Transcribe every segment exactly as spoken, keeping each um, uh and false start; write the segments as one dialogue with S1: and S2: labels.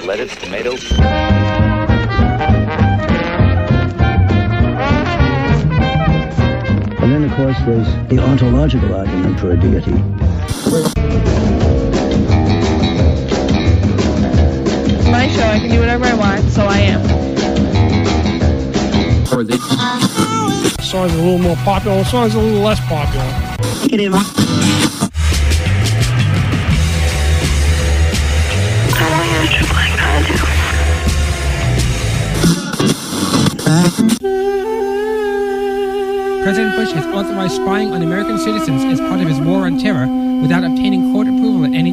S1: lettuce, tomato.
S2: And then, of course, there's the ontological argument for a deity.
S3: My show, I can do whatever I want, so I am.
S4: Songs are a little more popular, songs are a little less popular.
S5: President Bush has authorized spying on American citizens as part of his war on terror without obtaining court approval at any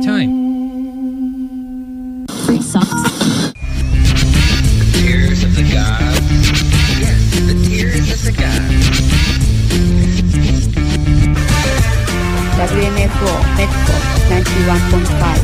S5: time.
S6: Free socks.
S7: The tears of the gods. Yes, the tears of the gods.
S8: W M F O, Medford, ninety-one point five.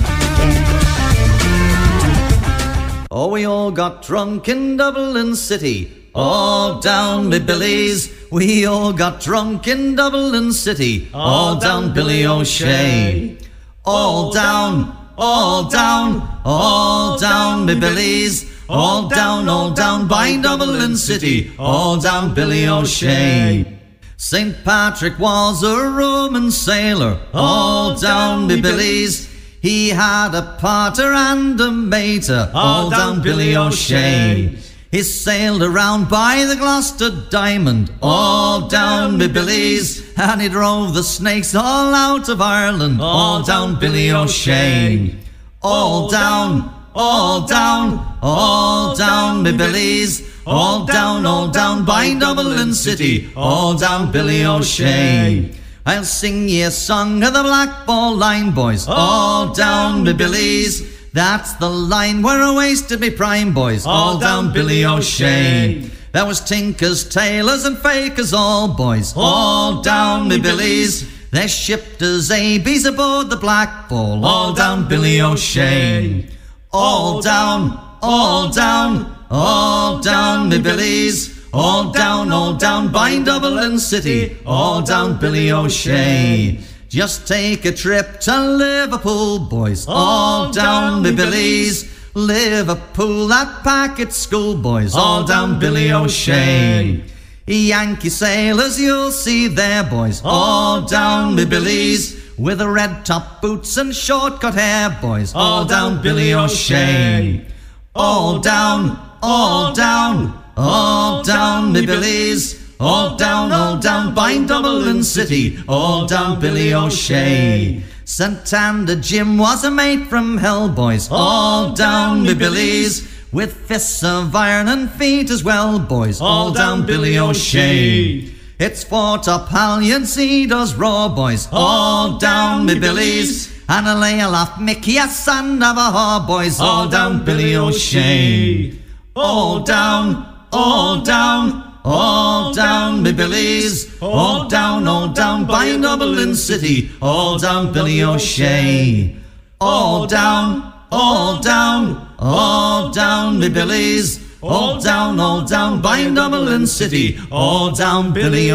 S9: Oh, we all got drunk in Dublin City. All down me billies. We all got drunk in Dublin City. All down Billy O'Shea. All down, all down, all down me billies. All down, all down by Dublin City. All down Billy O'Shea. Saint Patrick was a Roman sailor. All down me billies. He had a pater and a mater. All down Billy O'Shea. He sailed around by the Gloucester Diamond. All down me billies. And he drove the snakes all out of Ireland. All down Billy O'Shea. All down, all down, all down me billies. All down, all down by Dublin City. All down Billy O'Shea. I'll sing ye a song of the Black Ball Line, boys. All down me billies. That's the line where I wasted me prime, boys. All down Billy O'Shea. There was tinkers, tailors and fakers all, boys. All down me billies. They shipped as A Bs aboard the Black Ball. All down Billy O'Shea. All down, all down, all down me billies. All down, all down by Dublin City. All down Billy O'Shea. Just take a trip to Liverpool, boys. All down me billies. Liverpool, that packet school, boys. All down Billy O'Shea. Yankee sailors you'll see there, boys. All down me billies. With the red top boots and short cut hair, boys. All down Billy O'Shea. All down, all down, all down me billies. All down, all down by Dublin City. All down Billy O'Shea. Santander Jim was a mate from hell, boys. All down me billies. With fists of iron and feet as well, boys. All down Billy O'Shea. It's foretop halyards he does roar, boys. All down me billies. And a lay aloft Mickey a son of a whore, boys. All down Billy O'Shea. All down, all down, all down me billies. All down, all down by Dublin City. All down Billy O'Shea. All down, all down, all down me billies. All down, all down by Dublin City. All down Billy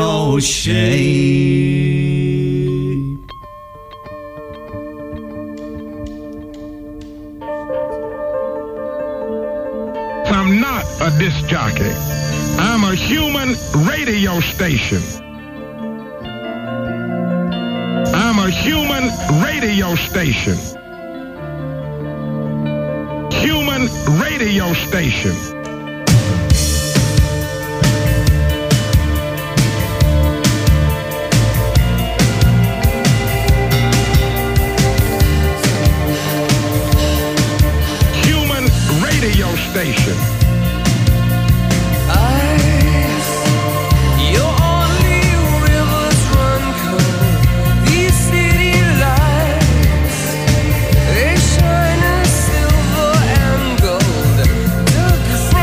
S9: O'Shea.
S10: I'm not a disc jockey. I'm a human radio station. I'm a human radio station. Human radio station. Human radio station.
S11: They shine as silver and gold. Took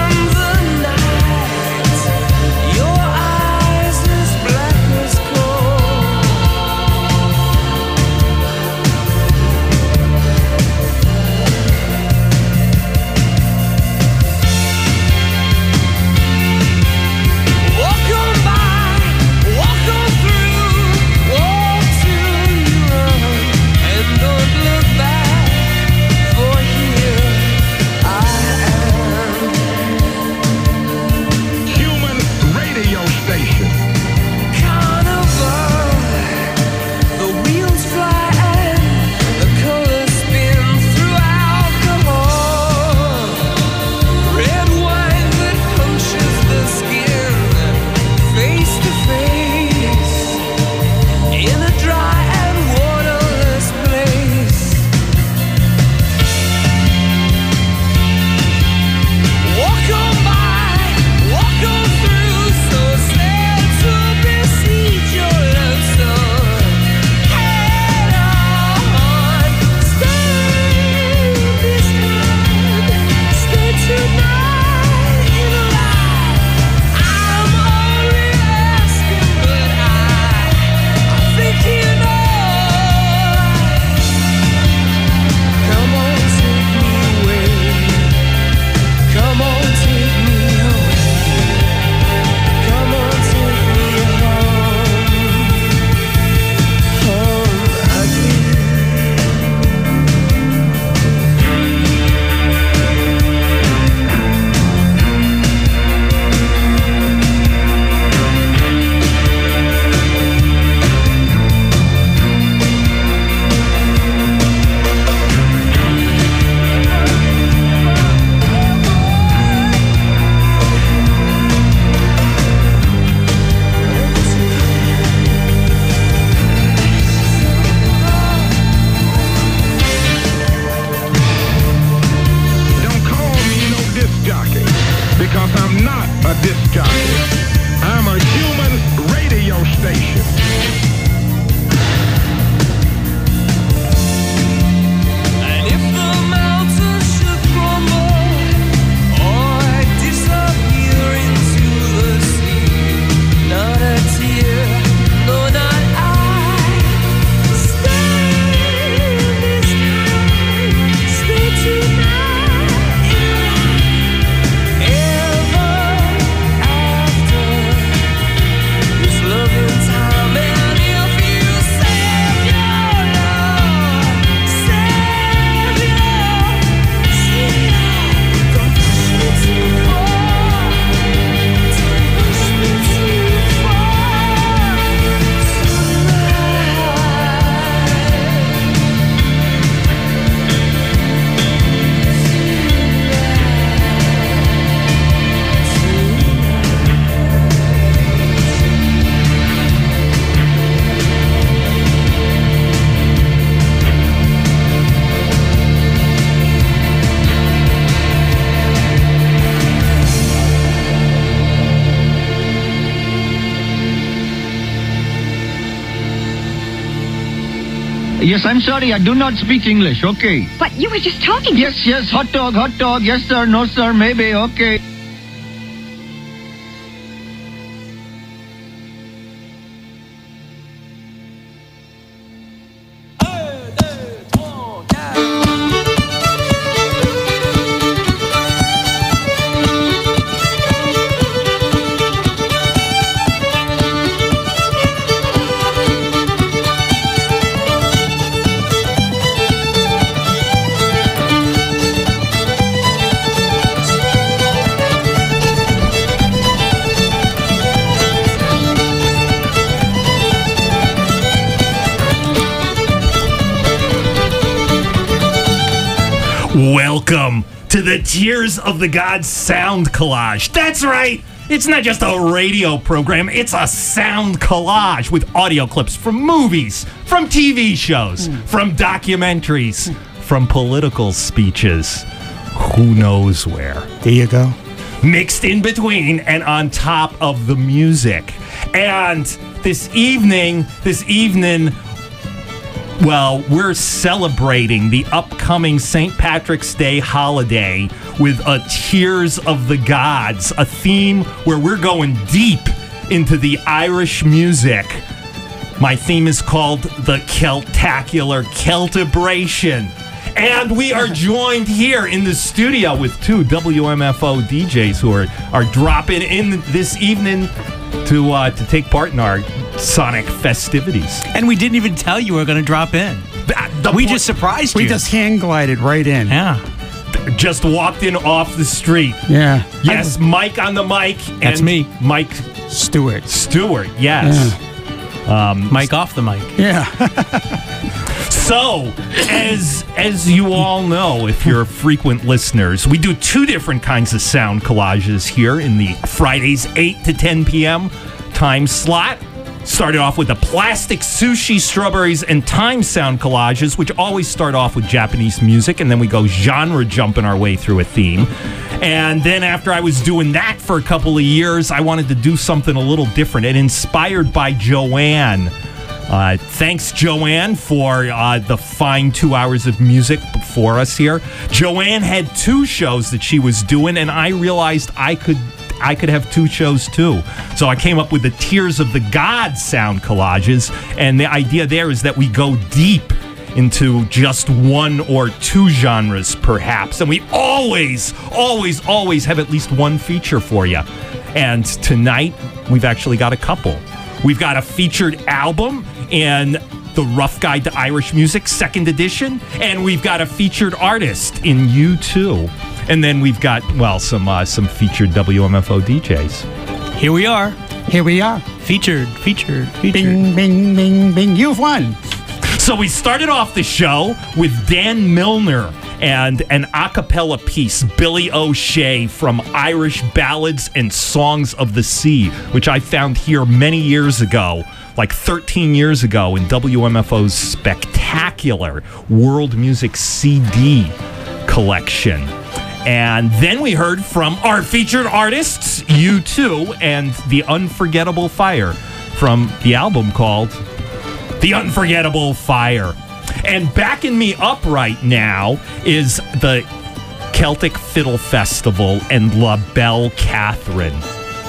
S7: Yes, I'm sorry, I do not speak English, okay.
S1: But you were just talking.
S7: Yes, yes, hot dog, hot dog, yes sir, no sir, maybe, okay.
S6: Welcome to the Tears of the Gods sound collage. That's right. It's not just a radio program. It's a sound collage with audio clips from movies, from T V shows, mm. from documentaries, mm. from political speeches. Who knows where?
S11: There you go.
S6: Mixed in between and on top of the music. And this evening, this evening... Well, we're celebrating the upcoming Saint Patrick's Day holiday with a Tears of the Gods, a theme where we're going deep into the Irish music. My theme is called the Celtacular Celtibration. And we are joined here in the studio with two W M F O D Js who are, are dropping in this evening to uh, to take part in our Sonic festivities.
S12: And we didn't even tell you we were going to drop in.
S6: The, the
S12: we
S6: point,
S12: just surprised
S11: we
S12: you.
S11: We just hand glided right in.
S12: Yeah.
S6: Just walked in off the street.
S11: Yeah.
S6: Yes, I, Mike on the mic.
S12: That's
S6: and
S12: me.
S6: Mike
S11: Stewart.
S6: Stewart, yes.
S12: Yeah. Um, Mike off the mic.
S11: Yeah.
S6: So, as as you all know, if you're frequent listeners, we do two different kinds of sound collages here in the Fridays eight to ten p.m. time slot. Started off with the Plastic Sushi, Strawberries, and Time sound collages, which always start off with Japanese music, and then we go genre jumping our way through a theme. And then after I was doing that for a couple of years, I wanted to do something a little different, and inspired by Joanne. Uh, thanks, Joanne, for uh, the fine two hours of music before us here. Joanne had two shows that she was doing, and I realized I could I could have two shows too. So I came up with the Tears of the Gods sound collages, and the idea there is that we go deep into just one or two genres, perhaps, and we always, always, always have at least one feature for you. And tonight, we've actually got a couple. We've got a featured album in The Rough Guide to Irish Music, second edition, and we've got a featured artist in U two. And then we've got, well, some uh, some featured W M F O D Js.
S12: Here we are.
S11: Here we are.
S12: Featured, featured, featured.
S11: Bing, bing, bing, bing. You've won.
S6: So we started off the show with Dan Milner and an a cappella piece, Billy O'Shea, from Irish Ballads and Songs of the Sea, which I found here many years ago, like thirteen years ago, in W M F O's spectacular World Music C D collection. And then we heard from our featured artists, U two, and The Unforgettable Fire, from the album called The Unforgettable Fire. And backing me up right now is the Celtic Fiddle Festival and La Belle Catherine.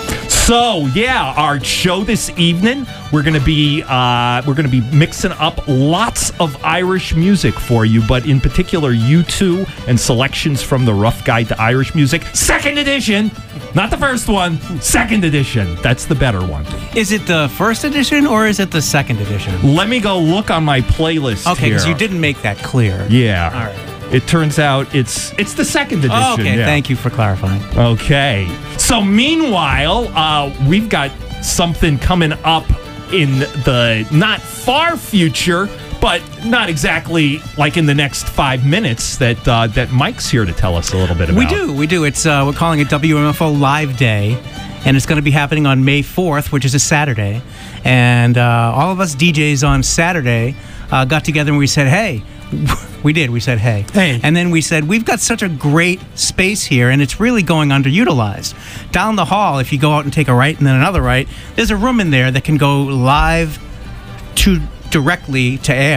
S6: So, yeah, our show this evening, we're going to be uh, we're going to be mixing up lots of Irish music for you, but in particular U two and selections from the Rough Guide to Irish Music, second edition, not the first one, second edition. That's the better one.
S12: Is it the first edition or is it the second edition?
S6: Let me go look on my playlist
S12: okay,
S6: here.
S12: because you didn't make that clear.
S6: Yeah.
S12: All right.
S6: It turns out it's it's the second edition.
S12: Oh, okay,
S6: yeah.
S12: Thank you for clarifying.
S6: Okay. So meanwhile, uh, we've got something coming up in the not far future, but not exactly like in the next five minutes that uh, that Mike's here to tell us a little bit about.
S12: We do, we do. It's uh, we're calling it W M F O Live Day, and it's going to be happening on May fourth, which is a Saturday. And uh, all of us D Js on Saturday uh, got together and we said, hey, we did. We said, hey.
S11: Hey.
S12: And then we said, we've got such a great space here, and it's really going underutilized. Down the hall, if you go out and take a right and then another right, there's a room in there that can go live to directly to air.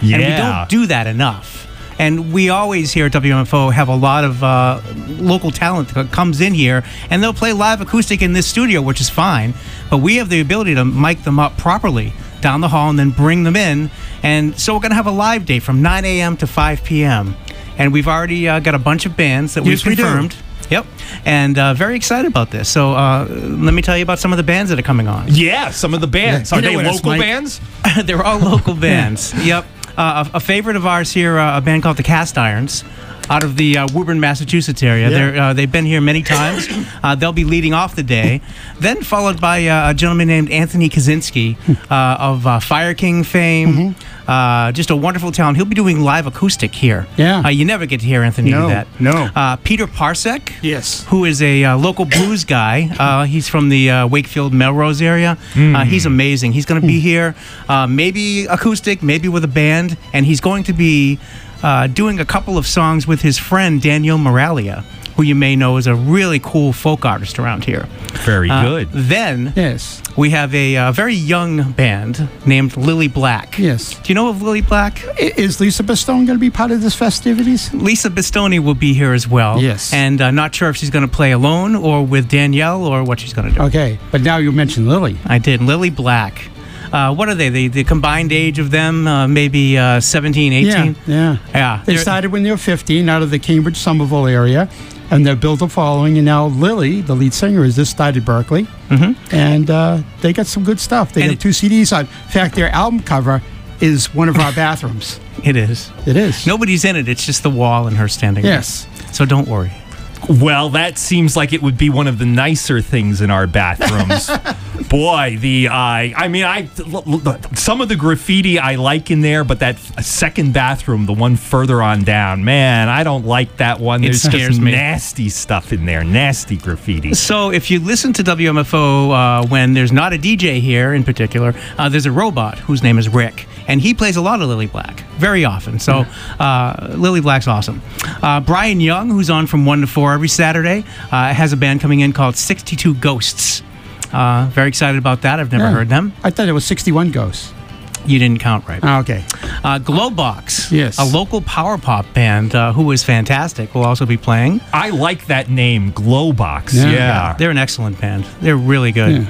S12: And we
S6: Yeah.
S12: don't do that enough. And we always here at W M F O have a lot of uh, local talent that comes in here, and they'll play live acoustic in this studio, which is fine. But we have the ability to mic them up properly down the hall and then bring them in. And so we're going to have a live day from nine a.m. to five p.m. And we've already uh, got a bunch of bands that
S11: Yes,
S12: we've
S11: we do.
S12: confirmed. Yep. And uh, very excited about this. So uh, let me tell you about some of the bands that are coming on.
S6: Yeah, some of the bands.
S11: Yeah,
S6: Are
S11: you know
S6: they
S11: what else,
S6: local
S11: Mike?
S6: bands?
S12: They're all local bands. Yep. Uh, a, a favorite of ours here, uh, a band called the Cast Irons, out of the uh, Woburn, Massachusetts area.
S11: Yeah.
S12: They're, uh, they've been here many times. Uh, they'll be leading off the day. Then followed by uh, a gentleman named Anthony Kaczynski uh, of uh, Fire King fame. Uh, just a wonderful talent. He'll be doing live acoustic here.
S11: Yeah.
S12: Uh, you never get to hear Anthony
S11: No,
S12: do that.
S11: no.
S12: Uh, Peter Parsek.
S11: Yes.
S12: Who is a uh, local blues guy. Uh, he's from the uh, Wakefield, Melrose area. Uh, he's amazing. He's going to be here, uh, maybe acoustic, maybe with a band, and he's going to be uh, doing a couple of songs with his friend Daniel Moralia, who you may know is a really cool folk artist around here.
S6: Very
S12: Uh,
S6: good.
S12: Then
S11: Yes.
S12: we have a uh, very young band named Lily Black.
S11: Yes.
S12: Do you know of Lily Black?
S11: I- Is Lisa Bastone going to be part of this festivities?
S12: Lisa Bastoni will be here as well.
S11: Yes.
S12: And uh, not sure if she's going to play alone or with Danielle or what she's going to do.
S11: Okay, but now you mentioned Lily.
S12: I did. Lily Black. Uh, what are they? The, the combined age of them, uh, maybe uh, seventeen, eighteen?
S11: Yeah, yeah.
S12: Yeah.
S11: They
S12: they're-
S11: started when they were fifteen out of the Cambridge, Somerville area, and they've built a following. And now Lily, the lead singer, is just started Berkeley,
S12: Mhm.
S11: and uh, they got some good stuff. They
S12: And
S11: have
S12: it-
S11: two C Ds on. In fact, their album cover is one of our bathrooms.
S12: It is.
S11: It is.
S12: Nobody's in it. It's just the wall and her standing there.
S11: Yes.
S12: So don't worry.
S6: Well, that seems like it would be one of the nicer things in our bathrooms. Boy, the uh, I mean, I l- l- some of the graffiti I like in there, but that f- second bathroom, the one further on down, man, I don't like that one.
S12: It
S6: There's
S12: scares
S6: just
S12: me.
S6: nasty stuff in there, nasty graffiti.
S12: So if you listen to W M F O uh, when there's not a D J here in particular, uh, there's a robot whose name is Rick, and he plays a lot of Lily Black very often. So uh, Lily Black's awesome. Uh, Brian Young, who's on from one to four every Saturday, uh, has a band coming in called sixty-two Ghosts. Uh, very excited about that. I've never
S11: Yeah.
S12: heard them.
S11: I thought it was sixty-one Ghosts.
S12: You didn't count right.
S11: Oh, okay.
S12: Uh, Glowbox,
S11: Yes.
S12: a local power pop band uh, who is fantastic, will also be playing.
S6: I like that name, Glowbox.
S11: Yeah.
S6: Yeah.
S12: They're an excellent band. They're really good.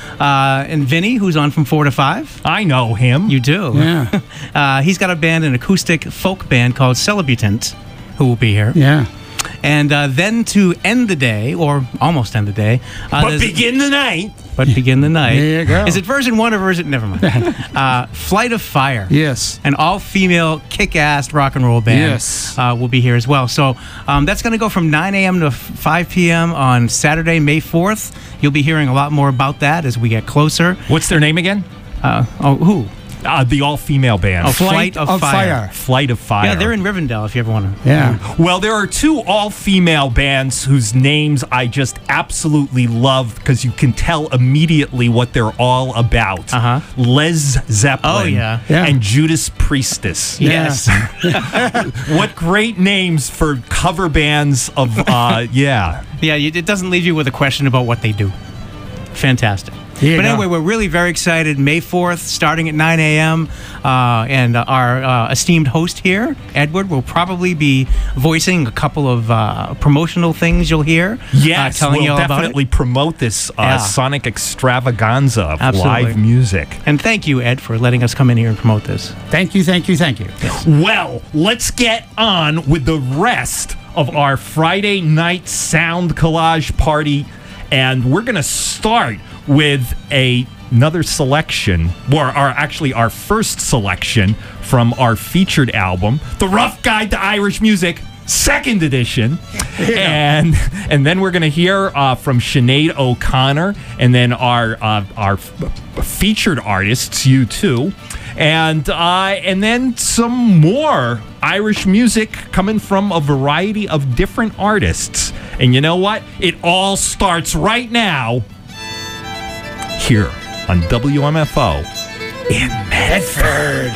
S12: Uh, and Vinny, who's on from four to five.
S6: I know him.
S12: You do.
S11: Yeah.
S12: Uh, he's got a band, an acoustic folk band called Celebutant, who will be here.
S11: Yeah.
S12: And uh, then to end the day, or almost end the day, uh,
S6: but
S12: there's-
S6: begin the night.
S12: but begin the night.
S11: There you go.
S12: Is it version one or version? Never mind. uh, Flight of Fire.
S11: Yes.
S12: An all-female, kick-ass rock and roll band.
S11: Yes.
S12: uh, will be here as well. So um, that's going to go from nine a.m. to five p.m. on Saturday, May fourth. You'll be hearing a lot more about that as we get closer.
S6: What's their name again?
S12: Uh, oh, who?
S6: Uh, the all-female band.
S12: Oh, Flight, of,
S11: of
S12: Fire.
S11: Fire.
S6: Flight of Fire.
S12: Yeah, they're in Rivendell if you ever want to.
S11: Yeah.
S6: Well, there are two all-female bands whose names I just absolutely love because you can tell immediately what they're all about.
S12: Uh-huh.
S6: Les Zeppelin
S12: Oh, yeah.
S11: Yeah.
S6: and Judas Priestess.
S12: Yes.
S6: What great names for cover bands of, uh, yeah.
S12: Yeah, you, it doesn't leave you with a question about what they do. Fantastic.
S11: There you
S12: But
S11: go.
S12: anyway, we're really very excited. May fourth, starting at nine a.m. Uh, and uh, our uh, esteemed host here, Edward, will probably be voicing a couple of uh, promotional things you'll hear.
S6: Yes,
S12: uh, telling
S6: we'll
S12: you all about
S6: definitely
S12: it.
S6: promote this uh,
S12: Yeah.
S6: sonic extravaganza of
S12: Absolutely.
S6: live music.
S12: And thank you, Ed, for letting us come in here and promote this.
S11: Thank you, thank you, thank you.
S6: Well, let's get on with the rest of our Friday night sound collage party. And we're going to start with a, another selection, or our, actually our first selection from our featured album, The Rough Guide to Irish Music, second edition. And and then we're going to hear uh, from Sinead O'Connor, and then our uh, our f- featured artists, U two. And uh, and then some more Irish music coming from a variety of different artists. And you know what? It all starts right now here on W M F O in Medford.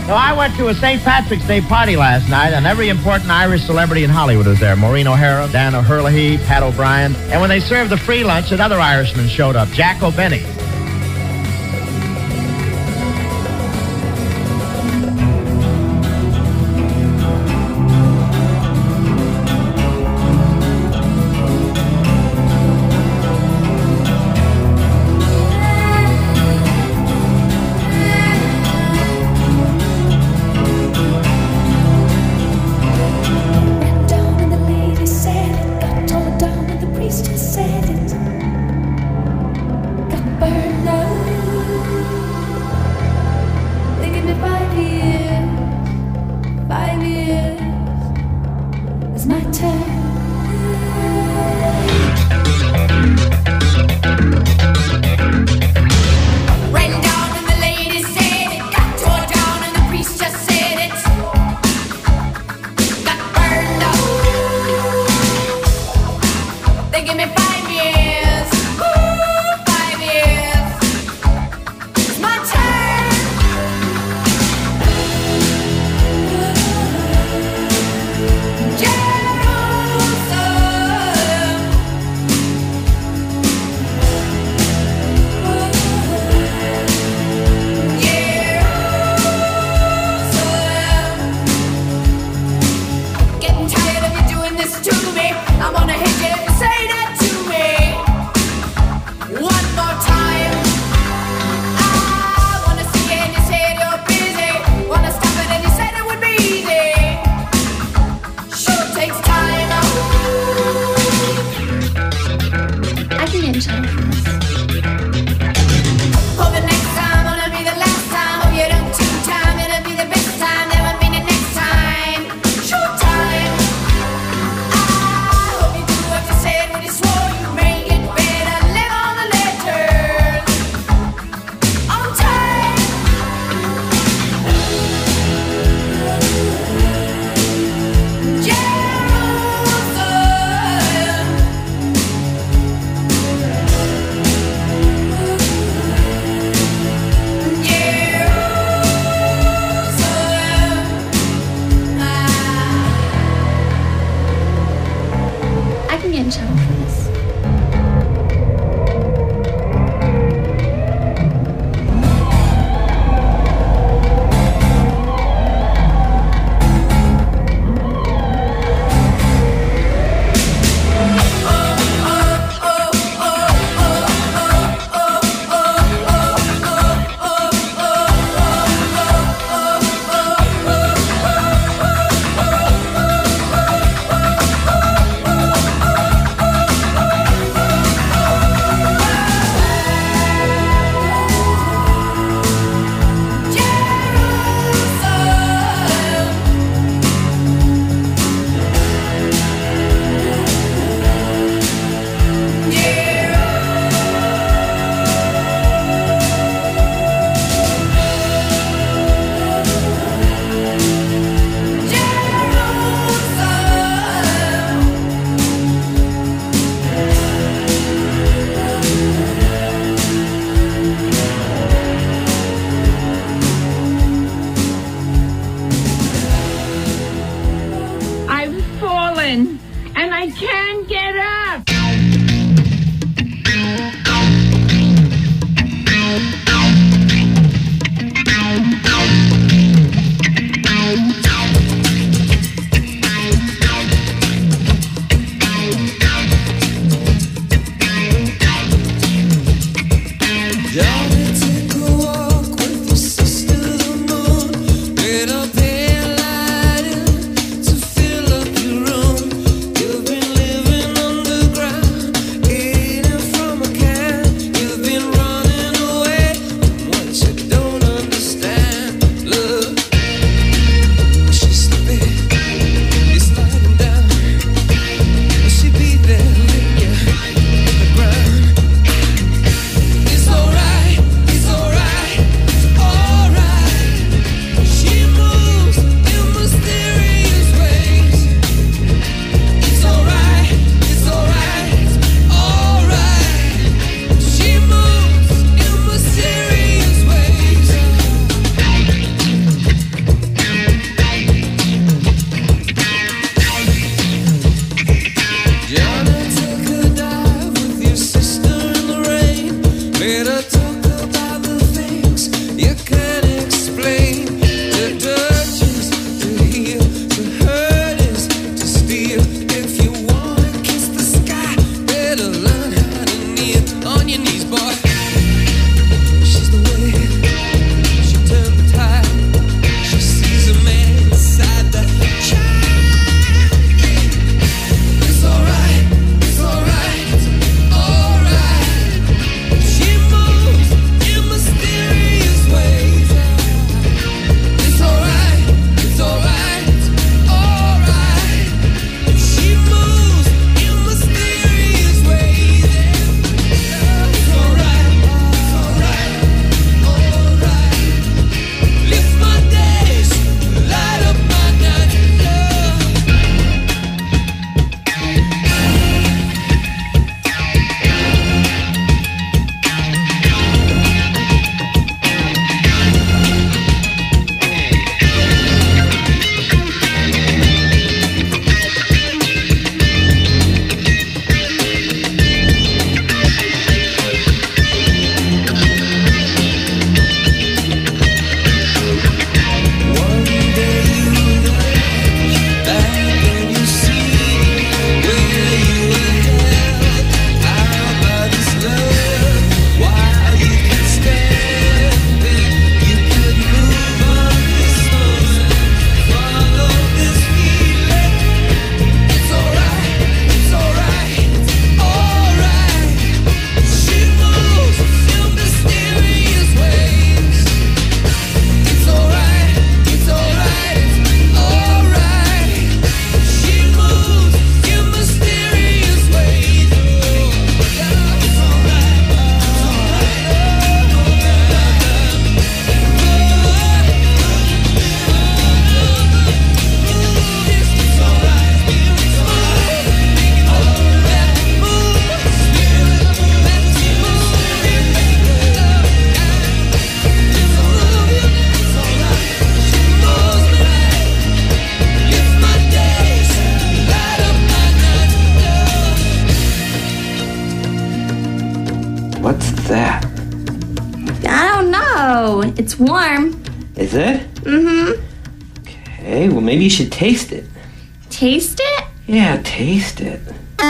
S1: So I went to a Saint Patrick's Day party last night, and every important Irish celebrity in Hollywood was there. Maureen O'Hara, Dan O'Hurley, Pat O'Brien. And when they served the free lunch, another Irishman showed up, Jack O'Benny.
S13: Under warm.
S14: Is it?
S13: Mm-hmm.
S14: Okay, well, maybe you should taste it.
S13: Taste it?
S14: Yeah, taste it.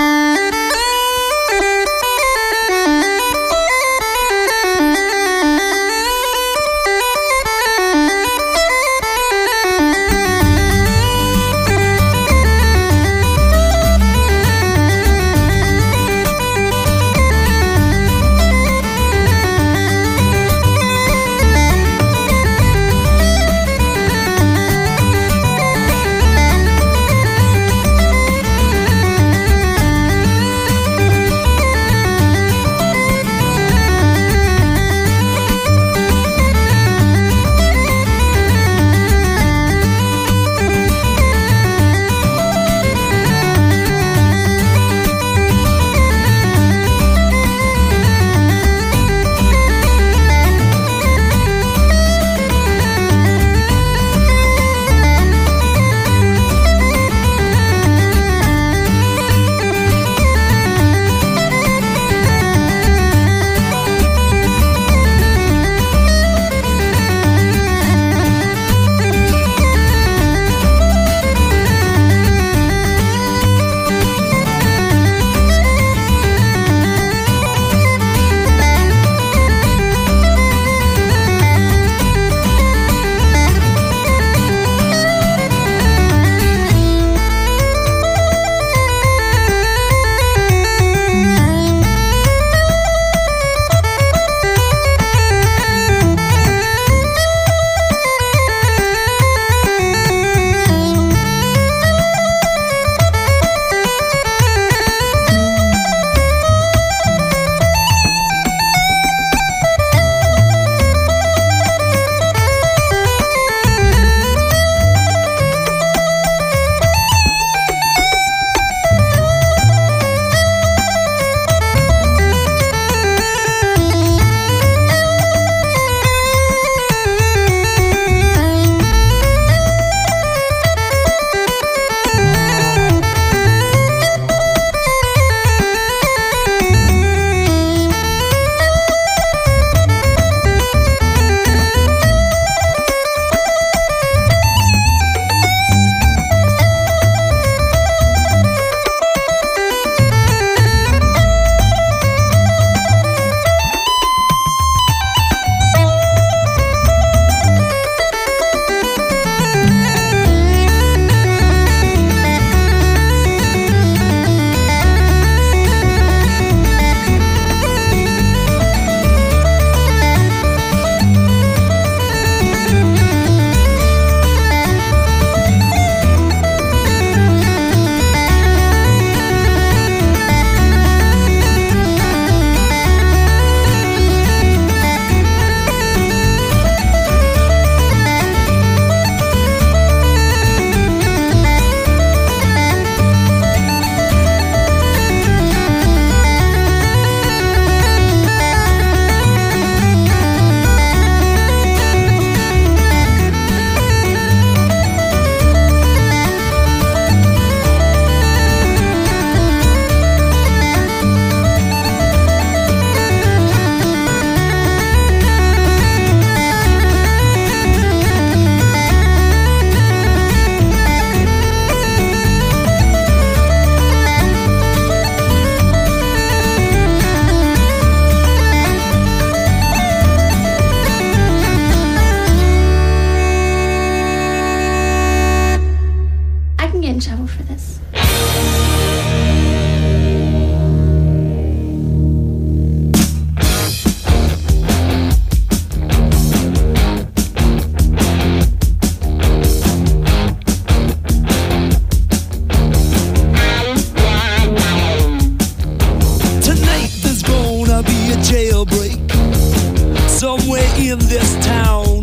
S15: somewhere in this town.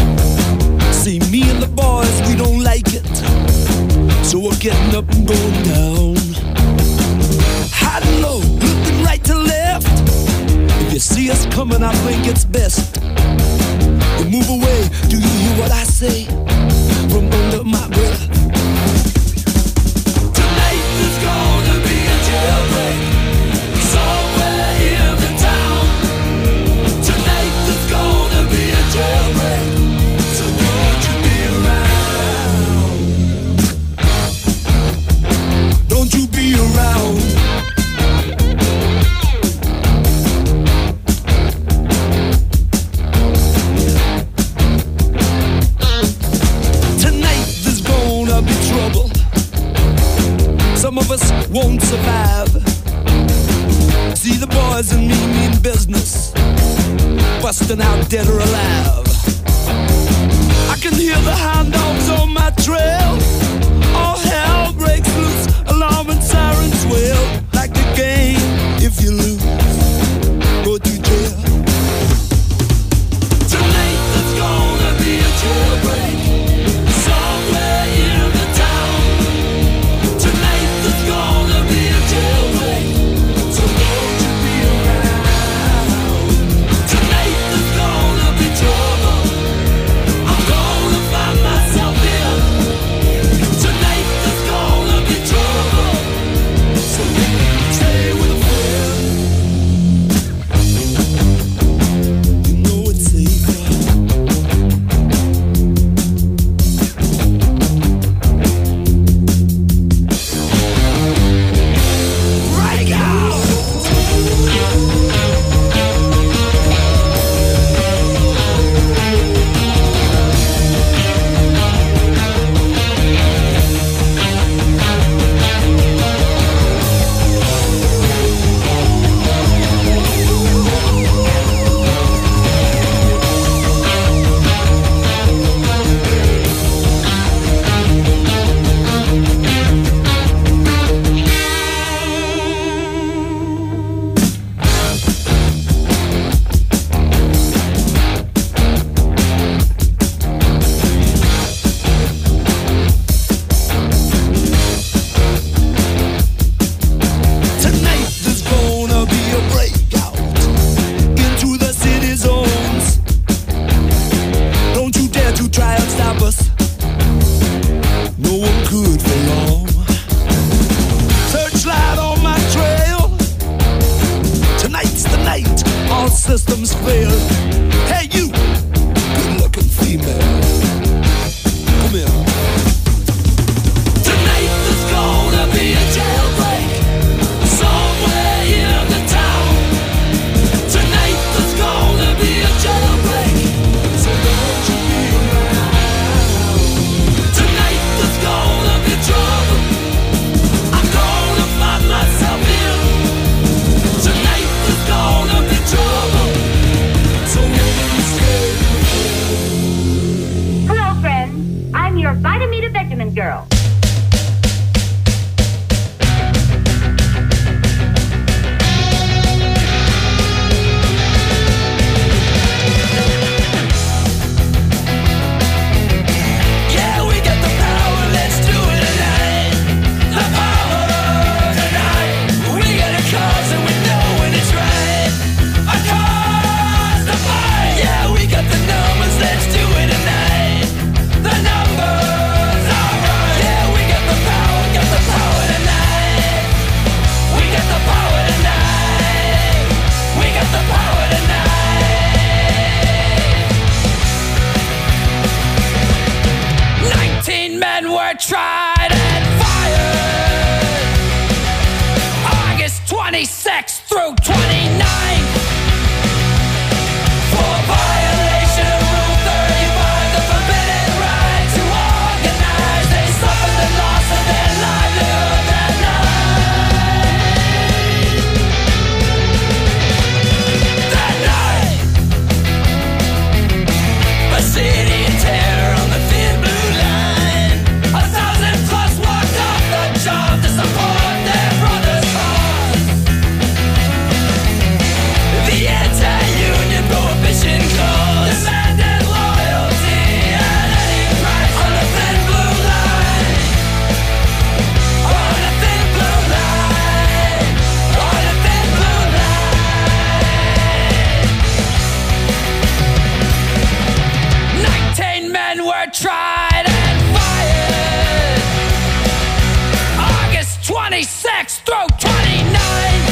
S15: See, me and the boys, we don't like it, so we're getting up and going down. High and low, looking right to left. If you see us coming, I think it's best you move away. Do you hear what I say from under my breath? Tonight there's gonna be a jailbreak somewhere in the town. Tonight there's gonna be a jailbreak. doesn't mean mean business. Busting out dead or alive. I can hear the hound dogs on my trail. All hell breaks loose, alarm and sirens wail. Like the game, if you lose, go to jail. Tonight there's gonna be a jailbreak somewhere in the town. Tonight there's gonna be a jailbreak, so won't you be around? Tonight there's gonna be trouble. I'm gonna find myself here. Tonight there's gonna be trouble, so stay with a friend. You know it's safer. Break out! Tonight there's gonna be a breakout into the city zones. Don't you dare to try and stop us. No one could for long. Searchlight on my trail. Tonight's the night all systems fail. Hey you, good-looking female, come here. Tonight there's gonna be a jailbreak somewhere in the town. Tonight there's gonna be a jailbreak, so don't you be around. Tonight there's gonna be trouble. I'm gonna find myself here. Tonight there's gonna be trouble, so stay.
S16: Hello, friends. I'm your Vitamita girl.
S17: Tried and fired August twenty-sixth through twenty-ninth for violation of Rule thirty-five, the forbidden right to organize. They suffered the loss of their livelihood that night. That night, a city in terror on the thin blue line. A thousand plus walked off the job to support their brother's cause. The anti-union prohibition clause demanded loyalty at any price on the thin blue line. On the thin blue line. On the thin blue line. Nineteen men were tried and fired August twenty-sixth through twenty-ninth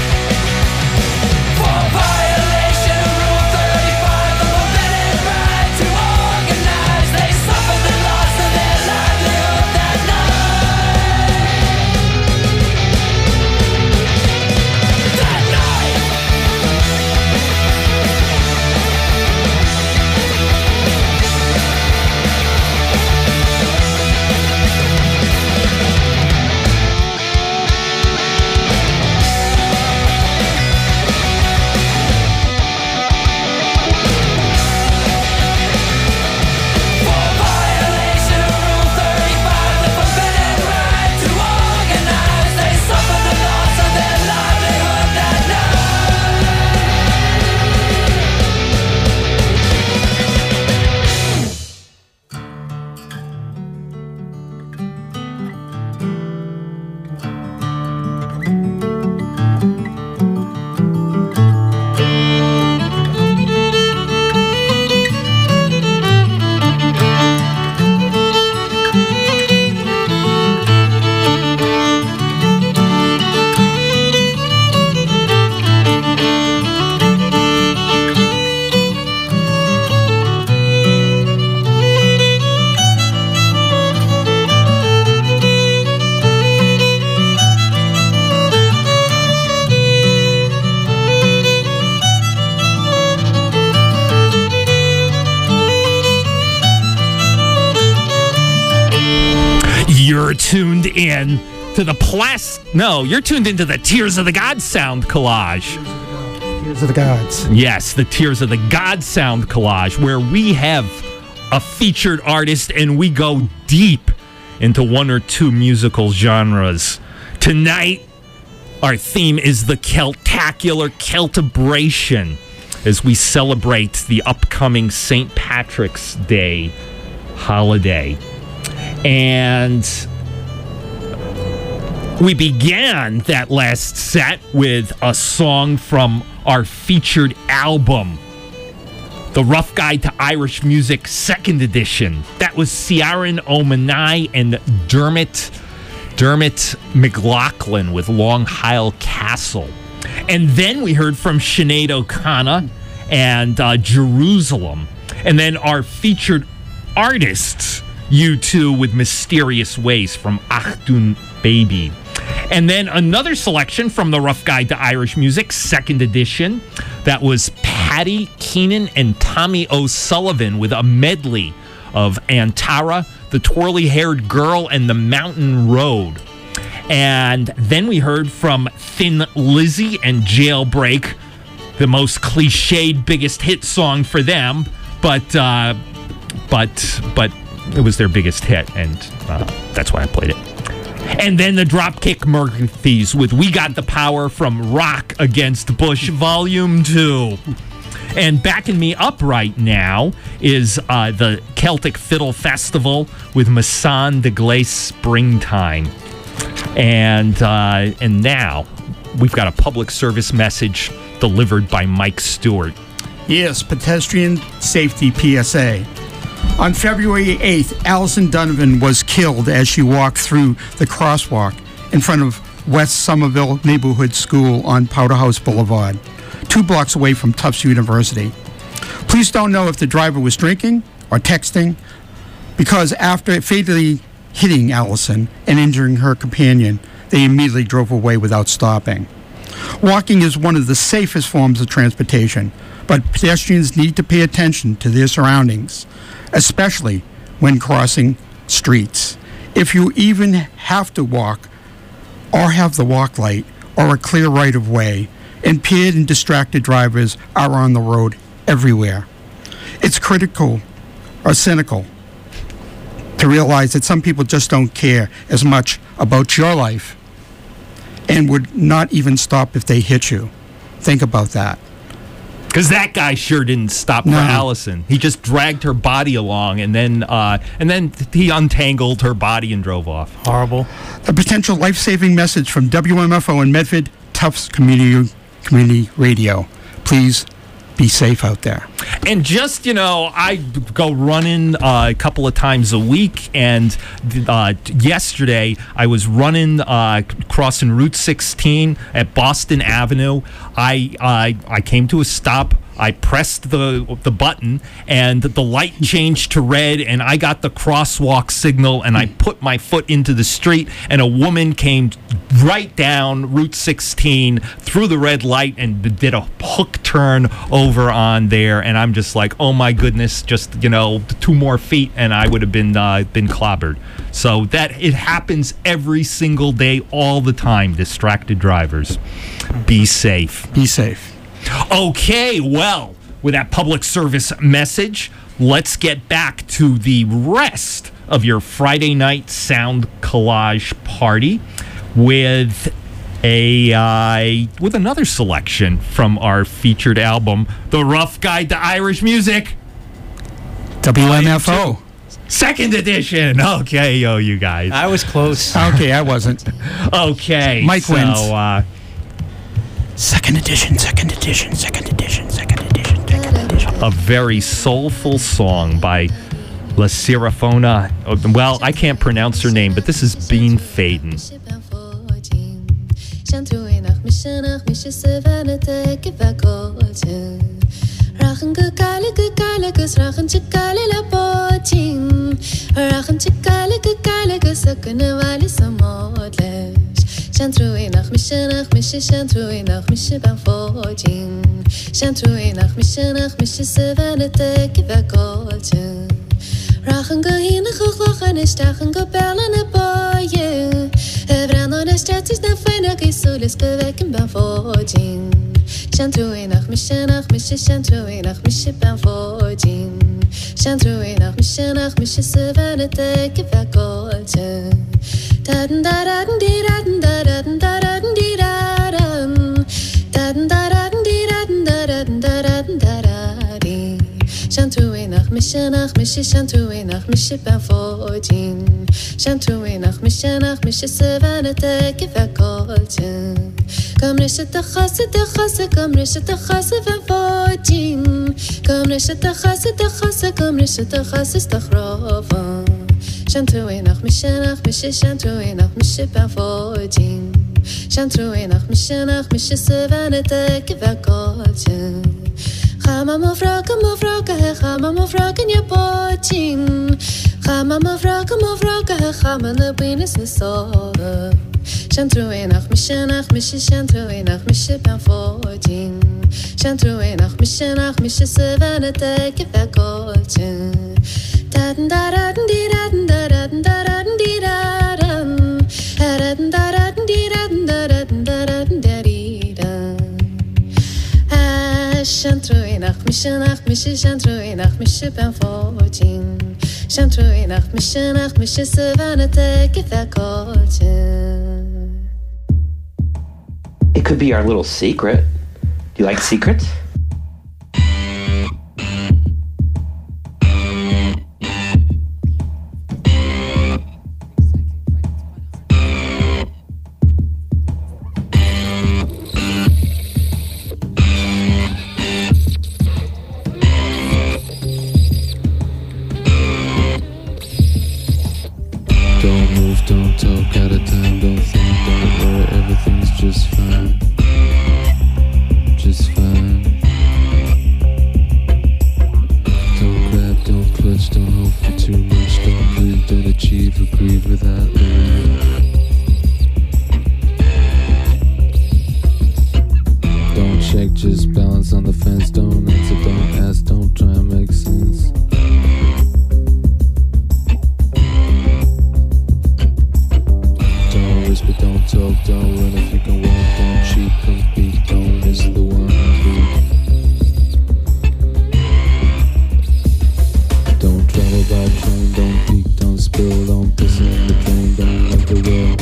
S17: for violation of Rule thirty-five, the forbidden right to organize. They suffered the loss of their livelihood that night. That night.
S6: You're tuned in to the plas. No, you're tuned into the Tears of the Gods sound collage.
S11: Tears of the Gods.
S6: Yes, the Tears of the Gods sound collage, where we have a featured artist and we go deep into one or two musical genres. Tonight, our theme is the Celtacular Celtibration, as we celebrate the upcoming Saint Patrick's Day holiday. And we began that last set with a song from our featured album, The Rough Guide to Irish Music, second edition. That was Ciaran O'Manai and Dermot, Dermot McLaughlin with Long Isle Castle. And then we heard from Sinead O'Connor and uh, Jerusalem. And then our featured artists, U two with Mysterious Ways from Achtung Baby. And then another selection from the Rough Guide to Irish Music, second edition. That was Paddy Keenan and Tommy O'Sullivan with a medley of Antara, The Twirly-Haired Girl, and The Mountain Road. And then we heard from Thin Lizzy and Jailbreak, the most cliched biggest hit song for them, but uh, but but it was their biggest hit, and uh, that's why I played it. And then the Dropkick Murphys with We Got the Power from Rock Against Bush Volume two. And backing me up right now is uh, the Celtic Fiddle Festival with Masson de Glace Springtime. And uh, and now we've got a public service message delivered by Mike Stewart.
S11: Yes, pedestrian safety P S A. On February eighth, Allison Donovan was killed as she walked through the crosswalk in front of West Somerville Neighborhood School on Powder House Boulevard, two blocks away from Tufts University. Police don't know if the driver was drinking or texting, because after fatally hitting Allison and injuring her companion, they immediately drove away without stopping. Walking is one of the safest forms of transportation, but pedestrians need to pay attention to their surroundings, especially when crossing streets. If you even have to walk or have the walk light or a clear right-of-way, impaired and distracted drivers are on the road everywhere. It's critical or cynical to realize that some people just don't care as much about your life and would not even stop if they hit you. Think about that.
S6: Because that guy sure didn't stop
S11: No.
S6: for Allison. He just dragged her body along, and then uh, and then he untangled her body and drove off.
S12: Horrible.
S11: A potential life-saving message from W M F O and Medford Tufts Community Community Radio. Please be safe out there.
S6: And just, you know, I go running uh, a couple of times a week, and uh, yesterday I was running uh, crossing Route sixteen at Boston Avenue. I uh, I came to a stop. I pressed the the button, and the light changed to red, and I got the crosswalk signal, and I put my foot into the street, and a woman came right down Route sixteen through the red light and did a hook turn over on there, and I'm just like, oh my goodness, just, you know, two more feet, and I would have been uh, been clobbered. So that it happens every single day, all the time. Distracted drivers. Be safe.
S11: Be safe.
S6: Okay, well, with that public service message, let's get back to the rest of your Friday night sound collage party with a uh, with another selection from our featured album, The Rough Guide to Irish Music.
S11: W M F O.
S6: Second edition. Okay, yo, you guys.
S12: I was close.
S11: Okay, I wasn't.
S6: Okay.
S11: Mike
S6: so,
S11: wins.
S6: Uh,
S11: Second edition, second edition, second edition, second edition, second edition.
S6: a very soulful song by La Sirafona. Well, I can't pronounce her name, but this is Bean Faden.
S18: Shantruy nach mische nach mische shantruy nach mische beim Vorjing Shantruy nach mische nach mische sevane teke vakolchen Rachen go hin go go gan is dagen go bellen alles gewecken beim Vorjin. Shantui nach Mische nach Mische Shantui nach Mische beim Vorjin. Shantui nach Mische nach Mische Savannah take it back all to. Daden daden di daden daden daden di daden. Daden daden di daden daden daden daden. Shantui nach Mische nach Mische Shantui nach Mische beim Vorjin. Shantui nach Mische nach Mische Savannah take it back all to. Comme les chutes de chasse, de chasse, comme les chutes de chasse, van Vorjin. Comme les chutes de chasse, de chasse, comme les chutes de chasse, de groven. Shantui nach Mische nach Mische Shantui nach Mische beim Vorjin. Shantui nach Mische nach Mische Savannah take it back all to. Ga maar mevrouw, mevrouw, ga maar mevrouw in je potje. Ga maar mevrouw, mevrouw, ga maar naar binnen zorgen. Shantui nach Mische nach Mische Shantui nach Mische beim Vorjin. Shantui nach Mische nach Mische Savannah take it back all to. Daden daden di daden daden daden di daden. Daden daden di daden daden daden di daden. Shantui nach Mische nach Mische Shantui nach Mische beim Vorjin. Shantui nach Mische nach Mische Savannah take it back all to.
S14: It could be our little secret. Do you like secrets?
S19: Don't move, don't talk, out of time, don't think, don't worry, everything's just fine. Just fine. Don't grab, don't clutch, don't hope for too much, don't breathe, don't achieve or grieve without leave. Don't check, just balance on the fence, don't answer, don't ask, don't try and make sense. But don't talk, don't run if you can walk, don't cheat, compete, don't miss the one beat. Don't travel by train, don't peek, don't spill, don't piss in the drain, don't let the will.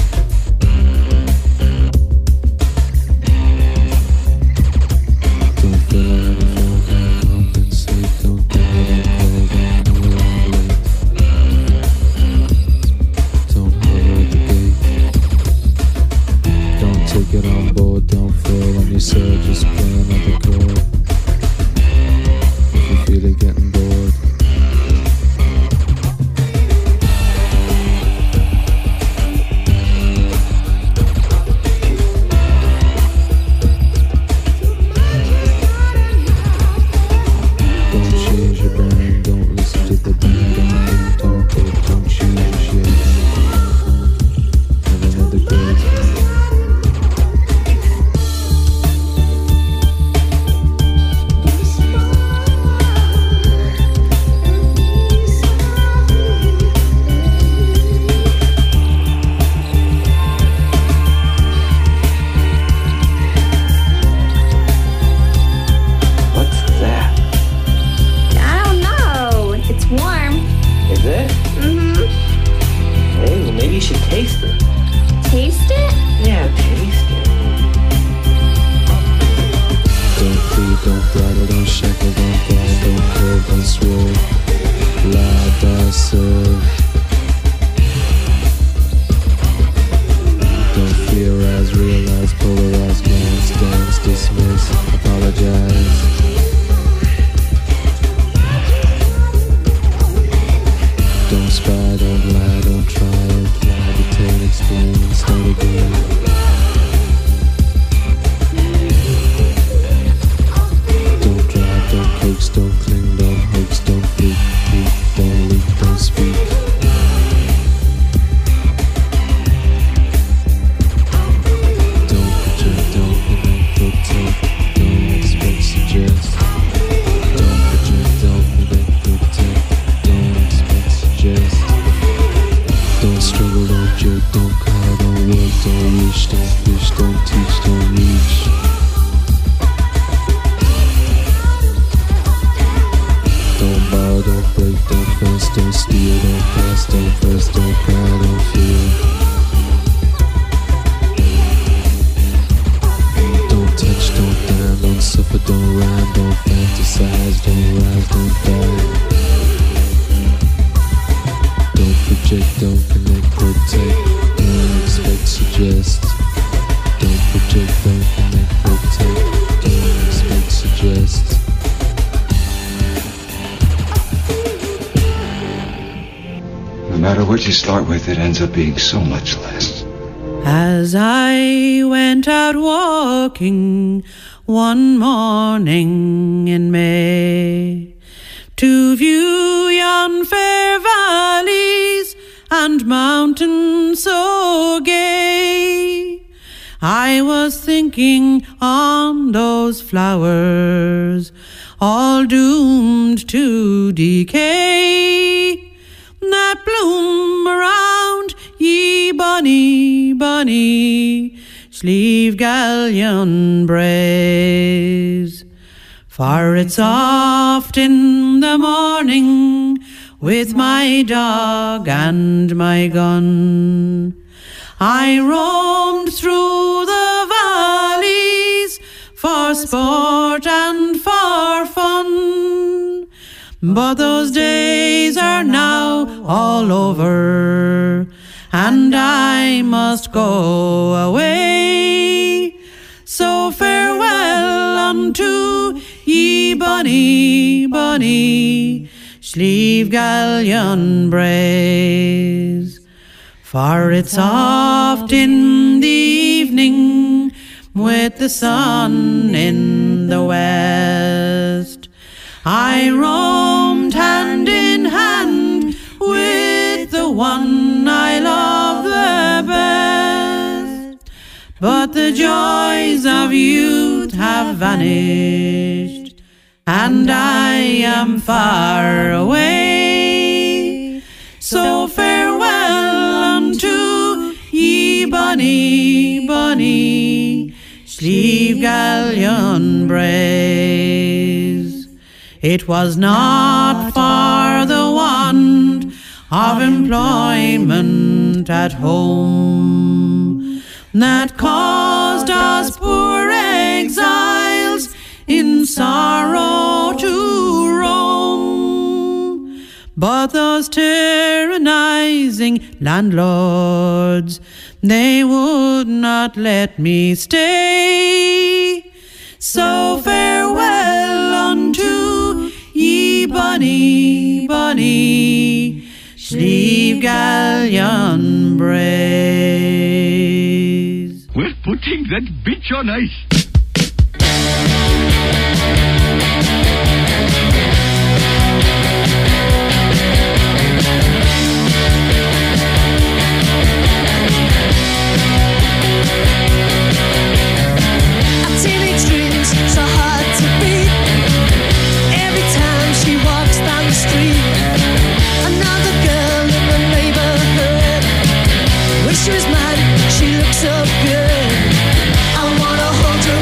S19: Don't feel like anything, don't compensate, don't go, don't call, don't know where I'm late. Don't holler at the gate. Take it on board, don't fall on yourself, just play another chord. If you feel it getting bored. Don't change your brain, don't listen to the band, don't think, don't think, don't change your shit. Have another great.
S14: Is it?
S13: Mm-hmm.
S14: Hey, well maybe you should taste it.
S13: Taste it?
S14: Yeah, taste it.
S19: Don't plead, don't bridle, don't shackle, don't fall, don't curve, don't swerve. Lie, die, serve. Don't theorize, realize, polarize, glance, dance, dismiss, apologize. Don't spy, don't lie, don't try, imply, detain, explain, start again. Don't drive, don't coax, don't cling, don't hoax, don't freak, peek, don't leak, don't speak. Don't project, don't connect, protect, don't expect, suggest. Don't project, don't connect, protect, don't expect, suggest. Don't struggle, don't jerk, don't cry, don't work, don't wish, don't fish, don't teach, don't reach. Don't borrow, don't break, don't fence, don't steal, don't pass, don't press, don't cry, don't feel. Don't touch, don't dine, don't suffer, don't rhyme, don't fantasize, don't rise, don't die. Don't project, don't connect, protect, don't expect, suggest. Don't project, don't connect, protect, don't expect, suggest.
S20: No matter what you start with, it ends up being so much less.
S21: As I went out walking one morning in May to view yon fair valleys and mountains so gay, I was thinking on those flowers all doomed to decay that bloom around ye bonny, bonny Slieve Galleon braes. For it's oft in the morning with my dog and my gun I roamed through the valleys for sport and for fun. But those days are now all over, and I must go away. So farewell unto ye bonny, bonny Slieve Galleon braes. For it's oft in the evening with the sun in the west I roamed hand in hand with the one I love the best. But the joys of youth have vanished, and I am far away. So farewell unto ye bonny, bonny Slieve Galleon braes. It was not for the want of employment at home that caused us poor exiles in sorrow to roam, but those tyrannizing landlords, they would not let me stay. So farewell unto ye bonny, bonny Slieve Galleon braes.
S10: We're putting that bitch on ice.
S17: Teenage dreams so hard to beat. Every time she walks down the street, another girl in the neighborhood. When she was mine, she looked so good. I wanna hold her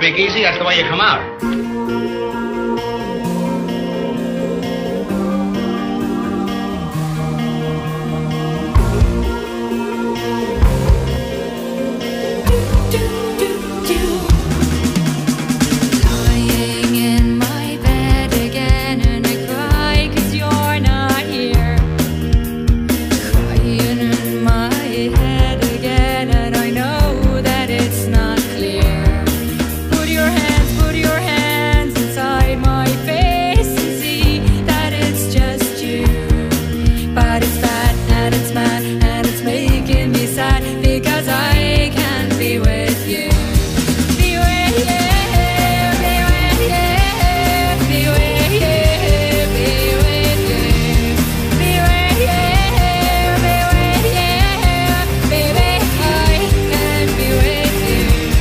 S2: speak easy, that's the way you come out.
S17: Lying in my bed again, and I cry 'cause you're not here. Crying in my head again, and I know that it's not clear. Put your hands, put your hands inside my face and see that it's just you. But it's bad and it's mad and it's making me sad because I can't be with you. Be with you, be with you, be with you, be with you, be with you, be with you, baby, I can't be with you.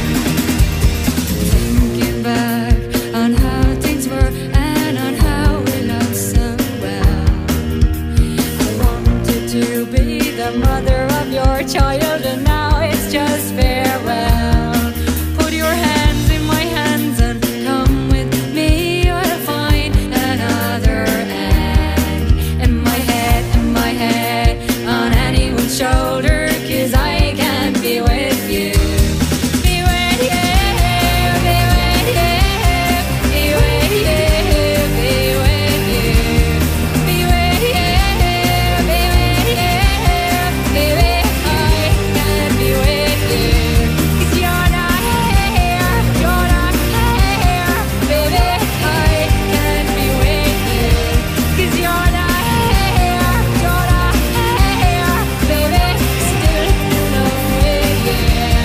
S17: Thinking back on how things were and on how we loved so well. I wanted to be the mother of your child, and now it's just farewell. Put your hands in my hands and come with me. I'll find another egg in my head, in my head, on anyone's shoulder, 'cause I can't be with you. Be with you, be with you, be with you, be with you, be with you, be with you, baby, I can't be with you. 'Cause you're not here, you're not here, baby, I can't be with you. 'Cause you're not here, you're not here, baby, still in love with you.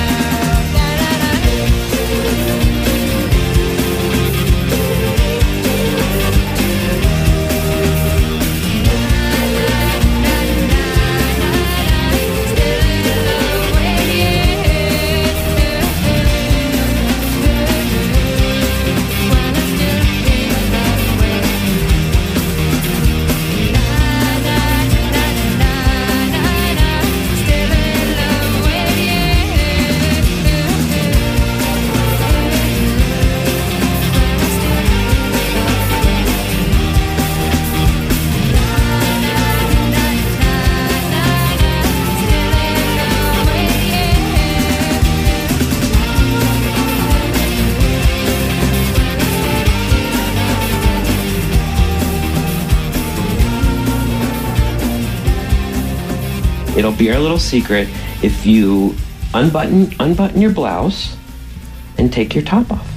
S14: It'll be our little secret if you unbutton unbutton your blouse and take your top off.